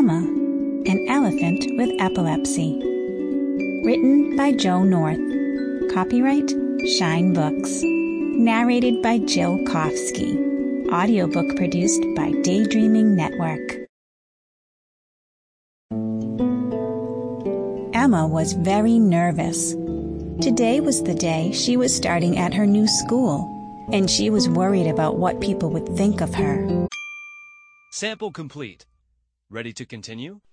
Emma, an elephant with epilepsy. Written by Joe North. Copyright Shine Books. Narrated by Jill Kofsky. Audiobook produced by Daydreaming Network. Emma was very nervous. Today was the day she was starting at her new school, and she was worried about what people would think of her. Sample complete. Ready to continue?